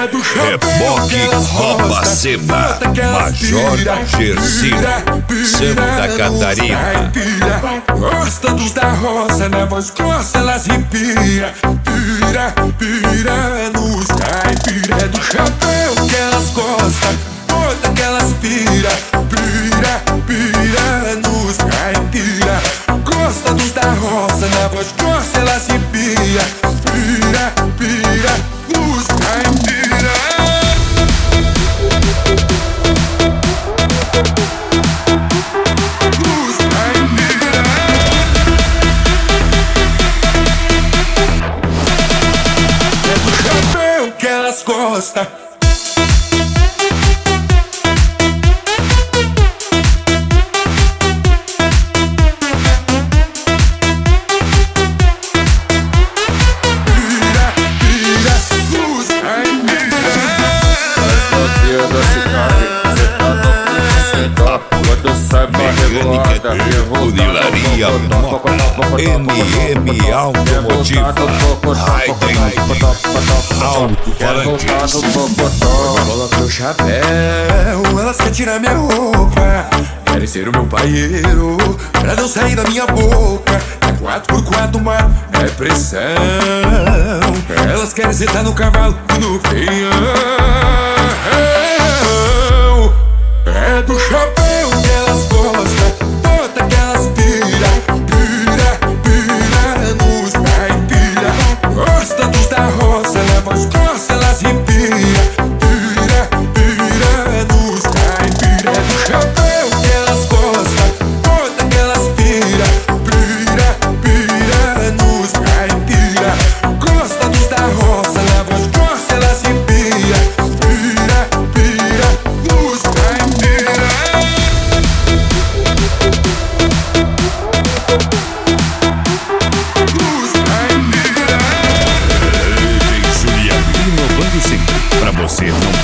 Reboque Rouba Seba, Major Gersino, Santa Catarina. Gosta dos da roça, na voz grossa elas arrepia. Pira, pira nos caipira. É do chapéu que elas gostam, bota que elas pira. Pira, pira nos caipira. Gosta dos da roça, na voz grossa elas arrepia. Pira, pira nos caipira. Que elas gostam. Pira, pira, luz, ai, pira. Quando sai pra revoada, Funilaria Mota, MM Automotiva, Raiden Alto-Falantes. Coloca meu chapéu, elas querem tirar minha roupa. Querem ser o meu paieiro, pra não sair da minha boca. É 4x4, mas é pressão. Elas querem sentar no cavalo e no peão. É do chapéu que elas gostam, bota que elas pira. Pira, pira nos caipira. Gosta dos da roça, na voz grossa elas arrepia. Pira, pira nos caipira. É do chapéu que elas gostam, bota que elas pira. Pira, pira nos caipira. Gosta dos da roça, na voz grossa elas arrepia. Pira, pira nos caipira. Inovando sempre, pra você não